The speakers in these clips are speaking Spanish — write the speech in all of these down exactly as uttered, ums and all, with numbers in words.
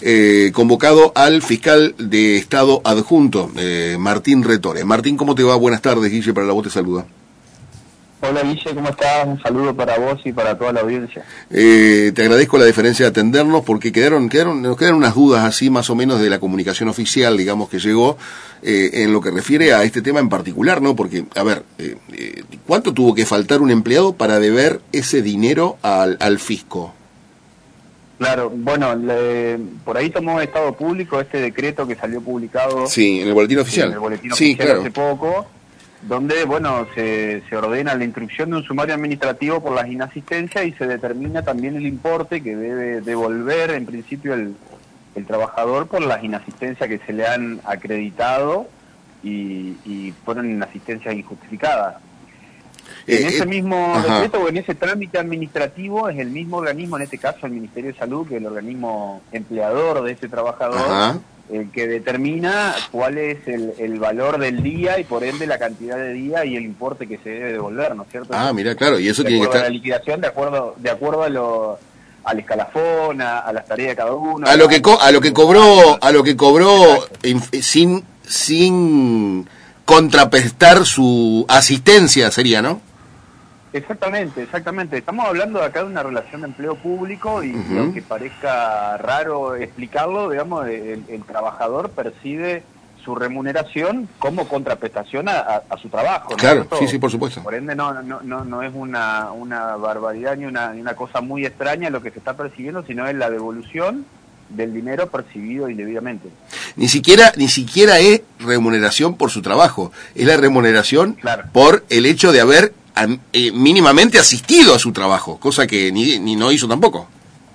eh, convocado al fiscal de Estado adjunto, eh, Martín Retore. Martín, ¿cómo te va? Buenas tardes, Guille, para la voz te saluda. Hola Guille, ¿cómo estás? Un saludo para vos y para toda la audiencia. Eh, te agradezco la deferencia de atendernos porque quedaron, quedaron, nos quedaron unas dudas así más o menos de la comunicación oficial, digamos, que llegó eh, en lo que refiere a este tema en particular, ¿no? Porque, a ver, eh, eh, ¿cuánto tuvo que faltar un empleado para deber ese dinero al, al fisco? Claro, bueno, le, por ahí tomó Estado Público este decreto que salió publicado. Sí, en el boletín oficial. En el boletín sí, oficial claro. hace poco, donde, bueno, se, se ordena la instrucción de un sumario administrativo por las inasistencias y se determina también el importe que debe devolver, en principio, el, el trabajador por las inasistencias que se le han acreditado y, y fueron inasistencias injustificadas. En Eh, ese eh, mismo ajá. decreto o en ese trámite administrativo es el mismo organismo, en este caso el Ministerio de Salud, que es el organismo empleador de ese trabajador, Ajá. el que determina cuál es el, el valor del día y por ende la cantidad de día y el importe que se debe devolver, ¿no es cierto? Ah, mira, claro, y eso de tiene que acuerdo estar... a la liquidación, de acuerdo, de acuerdo a lo, al escalafón, a, a las tareas de cada uno. A lo que co a lo que cobró, a lo que cobró Exacto. sin sin contraprestar su asistencia sería, ¿no? Exactamente, exactamente. Estamos hablando acá de una relación de empleo público y, Uh-huh. y aunque parezca raro explicarlo, digamos, el, el trabajador percibe su remuneración como contraprestación a, a, a su trabajo, ¿no? Claro, Esto, sí, sí, por supuesto. Por ende no no no, no es una, una barbaridad ni una, ni una cosa muy extraña lo que se está percibiendo, sino es la devolución del dinero percibido indebidamente. Ni siquiera ni siquiera es remuneración por su trabajo, es la remuneración Claro. por el hecho de haber eh, mínimamente asistido a su trabajo, cosa que ni, ni no hizo tampoco.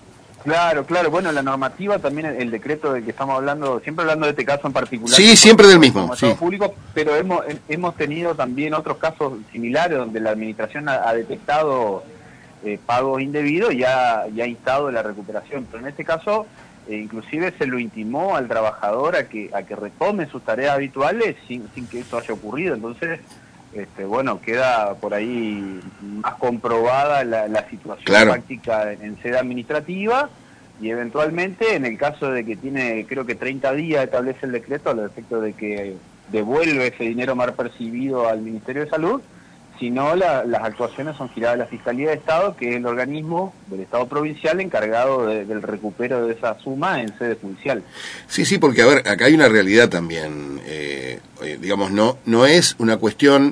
Claro, claro. Bueno, la normativa también, el decreto del que estamos hablando, siempre hablando de este caso en particular. Sí, siempre del mismo, sí. Público, pero hemos hemos tenido también otros casos similares donde la administración ha, ha detectado eh, pagos indebidos y ha, y ha instado la recuperación. Pero en este caso, eh, inclusive se lo intimó al trabajador a que a que retome sus tareas habituales sin, sin que eso haya ocurrido. Entonces, Este, bueno, queda por ahí más comprobada la, la situación claro. práctica en, en sede administrativa y eventualmente en el caso de que tiene, creo que treinta días establece el decreto al efecto de que devuelve ese dinero mal percibido al Ministerio de Salud, si no la, las actuaciones son giradas a la Fiscalía de Estado, que es el organismo del Estado provincial encargado de, del recupero de esa suma en sede judicial. Sí, sí, porque a ver, acá hay una realidad también, eh, eh, digamos, no no es una cuestión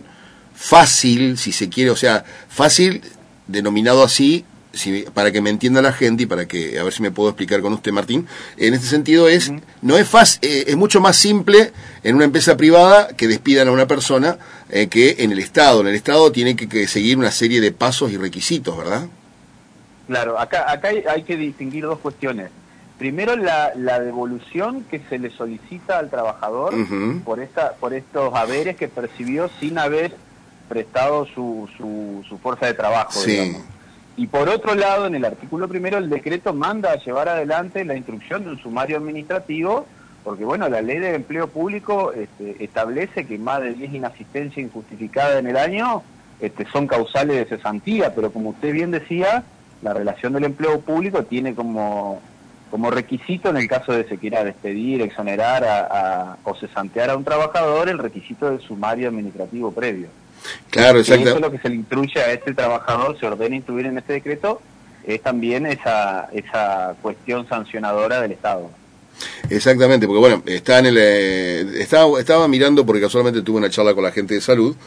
fácil, si se quiere, o sea, fácil denominado así, si, para que me entienda la gente y para que, a ver si me puedo explicar con usted, Martín, en este sentido es, uh-huh. no es fácil, eh, es mucho más simple en una empresa privada que despidan a una persona eh, que en el Estado. En el Estado tiene que, que seguir una serie de pasos y requisitos, ¿verdad? Claro, acá acá hay, hay que distinguir dos cuestiones. Primero, la, la devolución que se le solicita al trabajador uh-huh. por esta por estos haberes que percibió sin haber prestado su, su, su fuerza de trabajo, sí. digamos. Y por otro lado, en el artículo primero, el decreto manda a llevar adelante la instrucción de un sumario administrativo, porque bueno, la ley de empleo público este, establece que más de diez inasistencias injustificadas en el año este, son causales de cesantía, pero como usted bien decía, la relación del empleo público tiene como, como requisito, en el caso de que se quiera despedir, exonerar a, a, o cesantear a un trabajador, el requisito del sumario administrativo previo. Claro, exacto. Y eso es lo que se le instruye a este trabajador, se ordena instruir en este decreto, es también esa esa cuestión sancionadora del Estado. Exactamente, porque bueno, está en el, eh, estaba, estaba mirando porque casualmente tuve una charla con la gente de salud,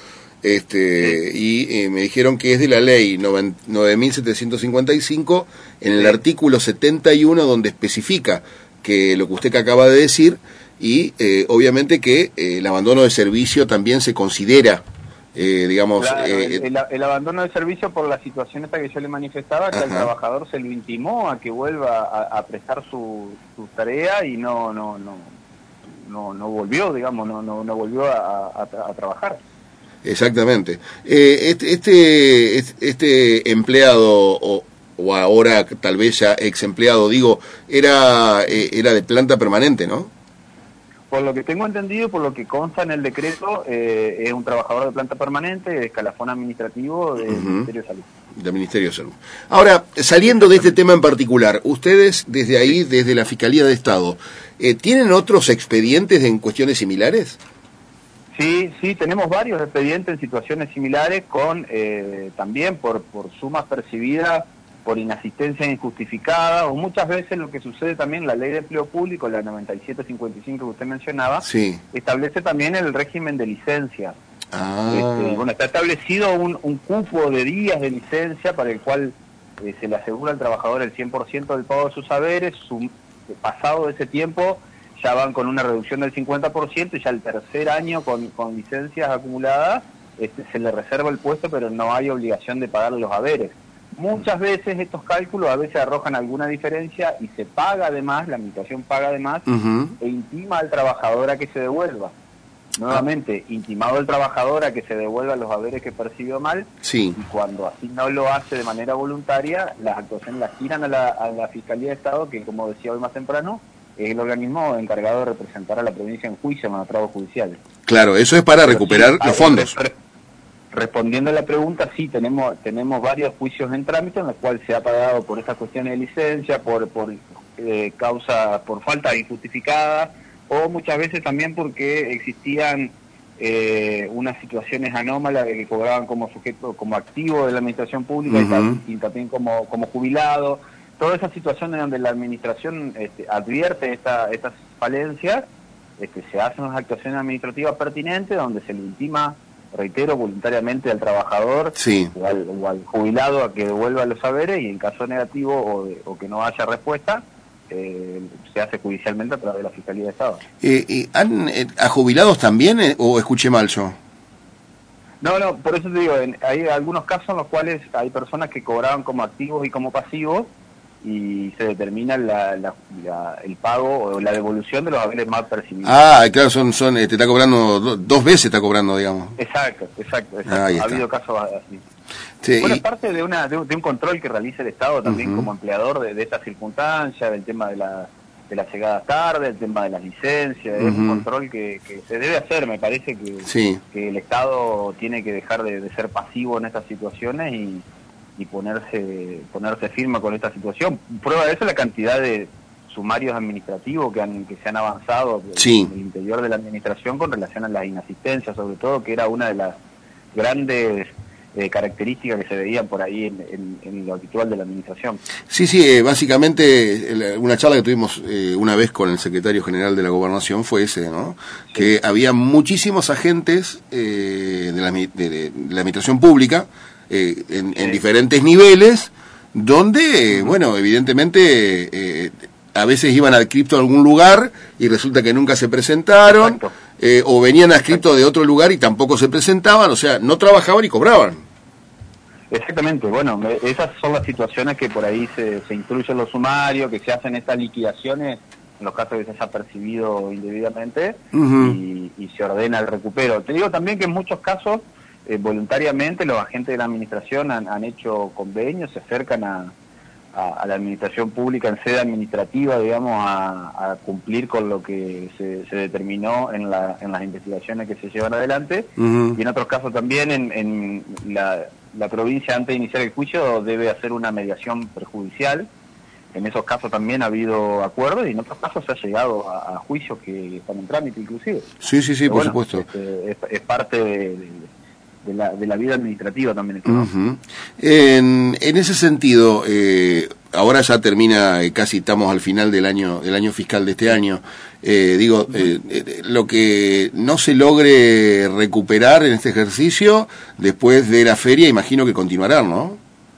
este sí. y eh, me dijeron que es de la ley nueve mil setecientos cincuenta y cinco, en el sí. artículo setenta y uno, donde especifica que lo que usted que acaba de decir, y eh, obviamente que eh, el abandono de servicio también se considera Eh, digamos claro, eh, el, el, el abandono de servicio por la situación esta que yo le manifestaba, que ajá. al trabajador se lo intimó a que vuelva a, a prestar su, su tarea y no no no no no volvió, digamos, no no, no volvió a, a, a trabajar. Exactamente. Eh, este, este este empleado o, o ahora tal vez ya ex empleado, digo, era eh, era de planta permanente, ¿no? Por lo que tengo entendido, por lo que consta en el decreto, eh, es un trabajador de planta permanente, de escalafón administrativo del uh-huh. Ministerio de Salud. Del Ministerio de Salud. Ahora, saliendo de este tema en particular, ustedes desde ahí, desde la Fiscalía de Estado, eh, ¿tienen otros expedientes en cuestiones similares? Sí, sí, tenemos varios expedientes en situaciones similares con, eh, también por, por sumas percibidas, por inasistencia injustificada, o muchas veces lo que sucede también, la Ley de Empleo Público, la noventa y siete cincuenta y cinco que usted mencionaba, sí. establece también el régimen de licencia. Ah. Este, bueno, está establecido un, un cupo de días de licencia para el cual eh, se le asegura al trabajador el cien por ciento del pago de sus haberes. Su, pasado ese tiempo ya van con una reducción del cincuenta por ciento y ya el tercer año con, con licencias acumuladas este, se le reserva el puesto, pero no hay obligación de pagar los haberes. Muchas veces estos cálculos a veces arrojan alguna diferencia y se paga además, la administración paga además, uh-huh. e intima al trabajador a que se devuelva. Nuevamente, ah. intimado el trabajador a que se devuelva los haberes que percibió mal, sí. y cuando así no lo hace de manera voluntaria, las actuaciones las giran a la, a la Fiscalía de Estado, que como decía hoy más temprano, es el organismo encargado de representar a la provincia en juicio en los trabajos judiciales. Claro, eso es para Pero recuperar sí, los fondos. Re, respondiendo a la pregunta, sí, tenemos tenemos varios juicios en trámite en los cuales se ha pagado por estas cuestiones de licencia, por, por eh, causa, por falta injustificada, o muchas veces también porque existían eh, unas situaciones anómalas de que cobraban como sujeto, como activo de la administración pública, uh-huh. y, y también como, como jubilado. Todas esas situaciones donde la administración este, advierte esta, estas falencias, este, se hacen unas actuaciones administrativas pertinentes donde se le intima, reitero, voluntariamente al trabajador sí. o, al, o al jubilado a que devuelva los saberes, y en caso negativo o, de, o que no haya respuesta, eh, se hace judicialmente a través de la Fiscalía de Estado. Eh, eh, ¿Han eh, a jubilados también eh, o escuché mal yo? No, no, por eso te digo, en, hay algunos casos en los cuales hay personas que cobraban como activos y como pasivos, y se determina la, la, la, el pago o la devolución de los haberes mal percibidos. Ah, claro, son, son, te está cobrando, do, dos veces está cobrando, digamos. Exacto, exacto, exacto. Ah, ha habido casos así. Sí, bueno, y... es parte de, una, de, un, de un control que realiza el Estado también uh-huh. como empleador de, de estas circunstancias, del tema de la de las llegadas tarde, el tema de las licencias, uh-huh. es un control que, que se debe hacer, me parece que, sí. que el Estado tiene que dejar de, de ser pasivo en estas situaciones y y ponerse ponerse firme con esta situación. Prueba de eso la cantidad de sumarios administrativos que han que se han avanzado sí. en el interior de la administración con relación a la inasistencia, sobre todo, que era una de las grandes eh, características que se veían por ahí en, en, en lo habitual de la administración. Sí, sí, eh, básicamente una charla que tuvimos eh, una vez con el secretario general de la Gobernación fue ese, ¿no? Sí. Que había muchísimos agentes eh, de, la, de, de la administración pública Eh, en, en diferentes niveles, donde, eh, bueno, evidentemente eh, a veces iban adscripto a algún lugar y resulta que nunca se presentaron, eh, o venían adscriptos de otro lugar y tampoco se presentaban, o sea, no trabajaban y cobraban. Exactamente, bueno, esas son las situaciones que por ahí se, se instruyen los sumarios, que se hacen estas liquidaciones en los casos que se haya percibido indebidamente, uh-huh. y, y se ordena el recupero. Te digo también que en muchos casos Eh, voluntariamente los agentes de la administración han, han hecho convenios, se acercan a, a, a la administración pública en sede administrativa, digamos, a, a cumplir con lo que se, se determinó en, la, en las investigaciones que se llevan adelante, uh-huh. y en otros casos también en, en la, la provincia, antes de iniciar el juicio, debe hacer una mediación perjudicial. En esos casos también ha habido acuerdos y en otros casos se ha llegado a, a juicios que están en trámite inclusive. Sí, sí, sí, Pero por bueno, supuesto. Este, es, es parte de... de De la, de la vida administrativa también. Uh-huh. En, en ese sentido, eh, ahora ya termina, eh, casi estamos al final del año del año fiscal de este año, eh, digo, eh, eh, lo que no se logre recuperar en este ejercicio, después de la feria, imagino que continuarán, ¿no?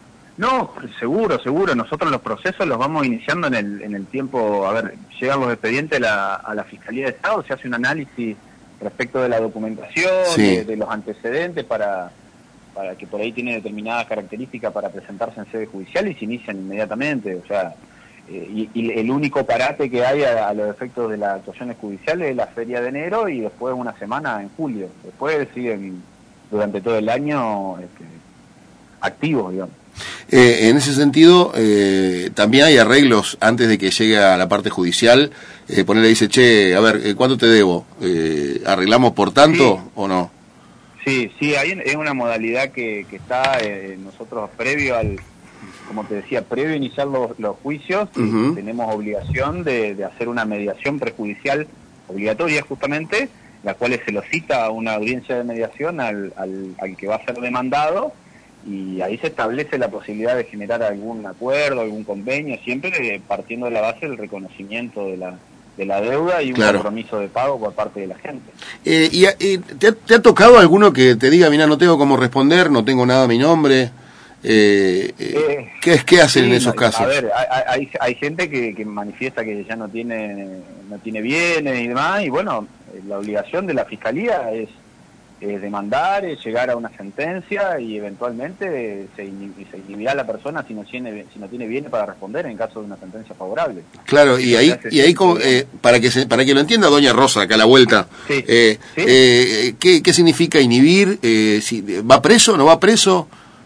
No, seguro, seguro. Nosotros los procesos los vamos iniciando en el, en el tiempo, a ver, llegan los expedientes a la, a la Fiscalía de Estado, se hace un análisis respecto de la documentación, sí. de, de los antecedentes, para, para que por ahí tiene determinadas características para presentarse en sede judicial y se inician inmediatamente. O sea, eh, y, y el único parate que hay a, a los efectos de las actuaciones judiciales es la feria de enero y después una semana en julio. Después siguen durante todo el año este, activos, digamos. Eh, en ese sentido, eh, también hay arreglos antes de que llegue a la parte judicial. Eh, ponerle dice, che, a ver, ¿cuánto te debo? Eh, ¿Arreglamos por tanto sí. o no? Sí, sí, hay, es una modalidad que, que está eh, nosotros previo al, como te decía, previo a iniciar los, los juicios, uh-huh. tenemos obligación de, de hacer una mediación prejudicial obligatoria justamente, la cual se lo cita a una audiencia de mediación al, al, al que va a ser demandado, y ahí se establece la posibilidad de generar algún acuerdo, algún convenio, siempre partiendo de la base del reconocimiento de la de la deuda y un claro. compromiso de pago por parte de la gente. Eh, ¿Y eh, ¿te, ha, te ha tocado alguno que te diga, mira, no tengo cómo responder, no tengo nada a mi nombre? Eh, eh, ¿qué, ¿Qué hacen sí, en esos no, casos? A ver, hay, hay, hay gente que, que manifiesta que ya no tiene no tiene bienes y demás, y bueno, la obligación de la Fiscalía es, es demandar, es llegar a una sentencia y eventualmente se, inhib se inhibirá a la persona si no tiene si no tiene bienes para responder en caso de una sentencia favorable. Claro, y ahí y ahí como, eh, para que se, para que lo entienda doña Rosa acá a la vuelta, sí. Eh, ¿Sí? Eh, ¿qué, ¿qué significa inhibir? Eh, si, ¿Va preso? ¿No va preso?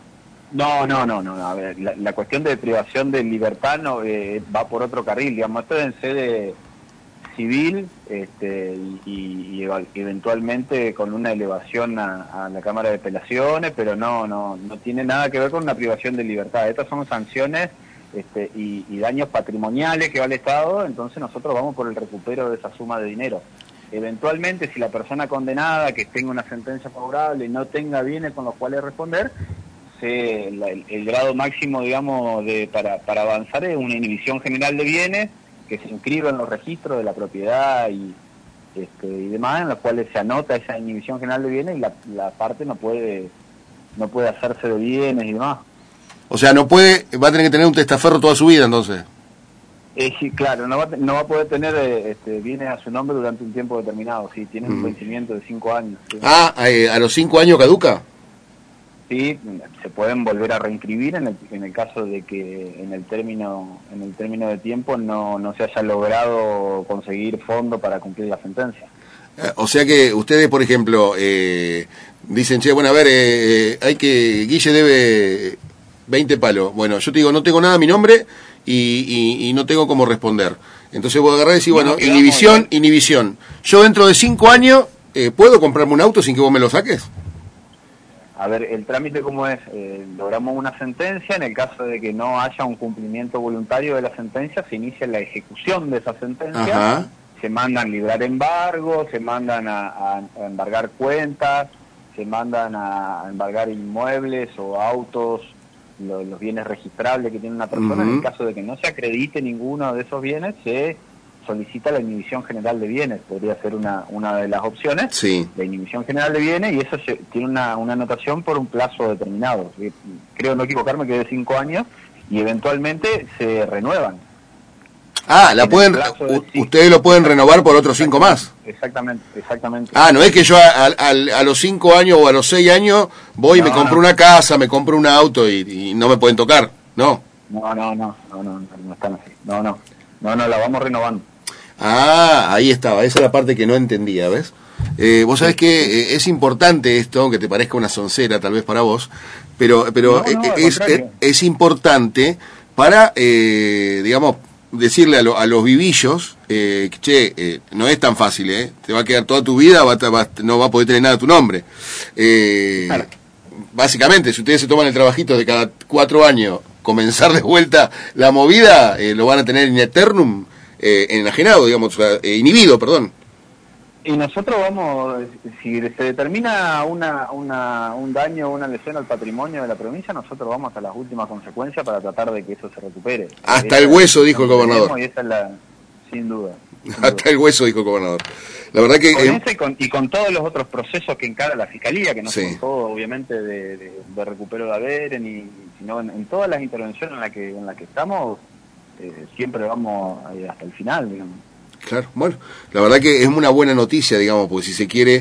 No, no, no, no. A ver, la, la cuestión de privación de libertad no eh, va por otro carril, digamos, esto es en sede civil, este, y, y, y eventualmente con una elevación a, a la Cámara de Apelaciones, pero no, no, no tiene nada que ver con una privación de libertad. Estas son sanciones este, y, y daños patrimoniales que va al Estado, entonces nosotros vamos por el recupero de esa suma de dinero. Eventualmente, si la persona condenada que tenga una sentencia favorable y no tenga bienes con los cuales responder, se, la, el, el grado máximo, digamos, de para, para avanzar es una inhibición general de bienes que se inscriba en los registros de la propiedad y, este, y demás, en los cuales se anota esa inhibición general de bienes y la, la parte no puede no puede hacerse de bienes y demás. O sea, no puede, va a tener que tener un testaferro toda su vida, entonces. Eh, sí, claro, no va, no va a poder tener eh, este, bienes a su nombre durante un tiempo determinado, sí, tiene un mm. vencimiento de cinco años. ¿Sí? Ah, eh, ¿a los cinco años caduca? Sí, se pueden volver a reinscribir en el, en el caso de que en el término en el término de tiempo no, no se haya logrado conseguir fondo para cumplir la sentencia. Eh, o sea que ustedes, por ejemplo, eh, dicen, che, bueno, a ver, eh, hay que, Guille debe veinte palos. Bueno, yo te digo, no tengo nada a mi nombre y, y, y no tengo cómo responder. Entonces voy a agarrar y decir, bueno, no, inhibición, ¿no? inhibición. Yo dentro de cinco años, eh, ¿puedo comprarme un auto sin que vos me lo saques? A ver, el trámite cómo es, eh, logramos una sentencia, en el caso de que no haya un cumplimiento voluntario de la sentencia, se inicia la ejecución de esa sentencia, Ajá. se mandan librar embargos, se mandan a, a, a embargar cuentas, se mandan a, a embargar inmuebles o autos, lo, los bienes registrables que tiene una persona, uh-huh. en el caso de que no se acredite ninguno de esos bienes, se solicita la inhibición general de bienes, podría ser una una de las opciones, sí. la inhibición general de bienes, y eso se, tiene una, una anotación por un plazo determinado, creo no equivocarme que de cinco años, y eventualmente se renuevan. Ah, la pueden, u, ustedes lo pueden renovar por otros cinco más. Exactamente, exactamente. Ah, no es que yo a, a, a los cinco años o a los seis años voy no, y me compro no. una casa, me compro un auto y, y no me pueden tocar, ¿no? No, no, no, no, no, no están así, no, no, no, no, la vamos renovando. Ah, ahí estaba, esa es la parte que no entendía, ¿ves? Eh, vos sabés que eh, es importante esto, aunque te parezca una soncera tal vez para vos, pero pero no, no, es, es, es importante para, eh, digamos, decirle a, lo, a los vivillos, eh, que, che, eh, no es tan fácil, ¿eh? Te va a quedar toda tu vida, va, va, no va a poder tener nada a tu nombre. Eh, claro. Básicamente, si ustedes se toman el trabajito de cada cuatro años comenzar de vuelta la movida, eh, lo van a tener in eternum. Eh, enajenado, digamos, eh, inhibido, perdón. Y nosotros vamos, si se determina una, una, un daño o una lesión al patrimonio de la provincia, nosotros vamos hasta las últimas consecuencias para tratar de que eso se recupere. Hasta el hueso, dijo el gobernador. Y esa es la, sin duda. Sin hasta duda. El hueso, dijo el gobernador. La verdad que... Con eh... ese y, con, y con todos los otros procesos que encara la Fiscalía, que no sí. son todos, obviamente, de, de, de recupero de haberes, ni, sino en, en todas las intervenciones en las que, en la que estamos, eh, siempre vamos eh, hasta el final, digamos. Claro, bueno, la verdad que es una buena noticia, digamos, porque si se quiere,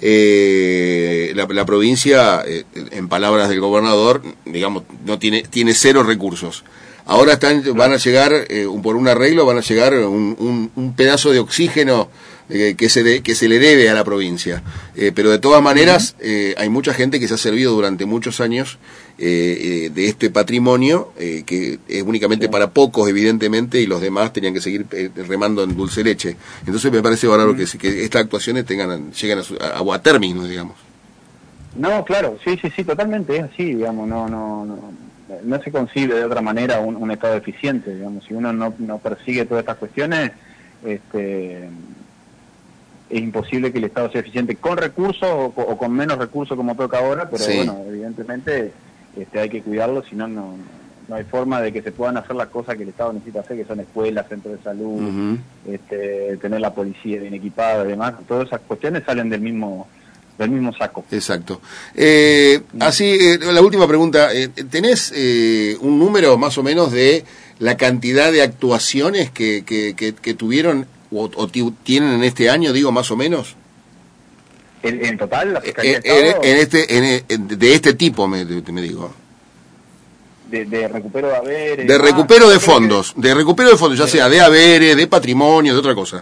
eh, la, la provincia, eh, en palabras del gobernador, digamos, no tiene tiene cero recursos. Ahora están van a llegar, eh, por un arreglo, van a llegar un, un, un pedazo de oxígeno eh, que, se de, que se le debe a la provincia. Eh, pero de todas maneras, eh, hay mucha gente que se ha servido durante muchos años eh, eh, de este patrimonio, eh, que es únicamente sí. para pocos, evidentemente, y los demás tenían que seguir eh, remando en dulce leche. Entonces me parece bárbaro mm. que, que estas actuaciones tengan lleguen a, su, a, a término, digamos. No, claro, sí, sí, sí, totalmente es así, digamos, no, no, no, no se concibe de otra manera un, un Estado eficiente, digamos, si uno no, no persigue todas estas cuestiones, este, es imposible que el Estado sea eficiente con recursos o, o con menos recursos como toca ahora, pero sí. bueno, evidentemente este, hay que cuidarlo, si no, no, no hay forma de que se puedan hacer las cosas que el Estado necesita hacer, que son escuelas, centros de salud, uh-huh. este, tener la policía bien equipada y demás, todas esas cuestiones salen del mismo... del mismo saco. Exacto. Eh, así, eh, la última pregunta, eh, ¿tenés eh, un número más o menos de la cantidad de actuaciones que, que, que, que tuvieron o, o tienen en este año, digo, más o menos? ¿En, en total? ¿La Fiscalía eh, de Estado? En, en este, en, en, de este tipo, me, me digo. De, de recupero de haberes. De recupero de fondos, que... de recupero de fondos, ya de... sea de haberes, de patrimonio, de otra cosa.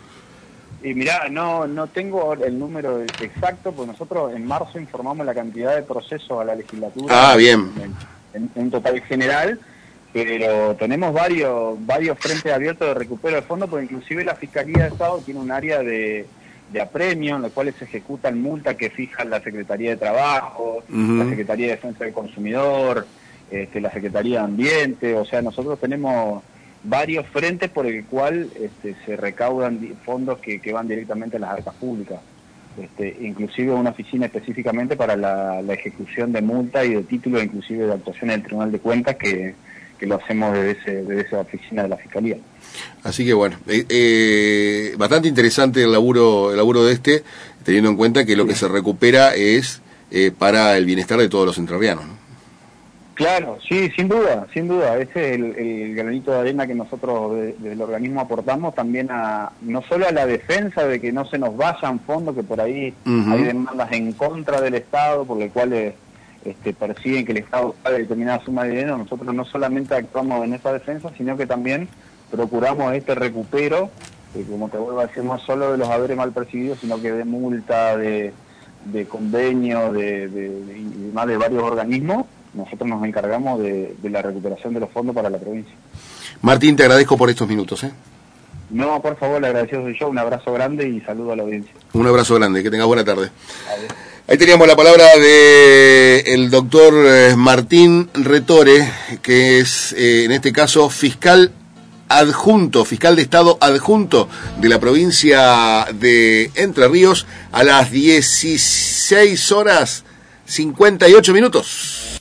Y mirá, no no tengo el número exacto, pues nosotros en marzo informamos la cantidad de procesos a la legislatura. Ah, bien. En, en un total general, pero tenemos varios varios frentes abiertos de recupero de fondos, porque inclusive la Fiscalía de Estado tiene un área de, de apremio, en la cual se ejecutan multas que fijan la Secretaría de Trabajo, uh-huh. la Secretaría de Defensa del Consumidor, este, la Secretaría de Ambiente, o sea, nosotros tenemos... varios frentes por el cual este, se recaudan fondos que, que van directamente a las arcas públicas, este, inclusive una oficina específicamente para la, la ejecución de multa y de títulos, inclusive de actuaciones del Tribunal de Cuentas, que, que lo hacemos desde, ese, desde esa oficina de la Fiscalía. Así que bueno, eh, eh, bastante interesante el laburo, el laburo de este, teniendo en cuenta que lo sí. que se recupera es eh, para el bienestar de todos los entrerrianos, ¿no? Claro, sí, sin duda, sin duda. Ese es el, el granito de arena que nosotros desde de el organismo aportamos también a, no solo a la defensa de que no se nos vayan fondos, que por ahí uh-huh. hay demandas en contra del Estado, por las cuales este, persiguen que el Estado pague determinada suma de dinero. Nosotros no solamente actuamos en esa defensa, sino que también procuramos este recupero, que como te vuelvo a decir, no solo de los haberes mal percibidos, sino que de multa, de, de convenio, de, de, de, y más de varios organismos. Nosotros nos encargamos de, de la recuperación de los fondos para la provincia. Martín, te agradezco por estos minutos, ¿eh? No, por favor, le agradecido soy yo. Un abrazo grande y saludo a la audiencia. Un abrazo grande, que tengas buena tarde. Adiós. Ahí teníamos la palabra de el doctor Martín Retore, que es, eh, en este caso, fiscal adjunto, fiscal de Estado adjunto de la provincia de Entre Ríos, a las dieciséis horas cincuenta y ocho minutos.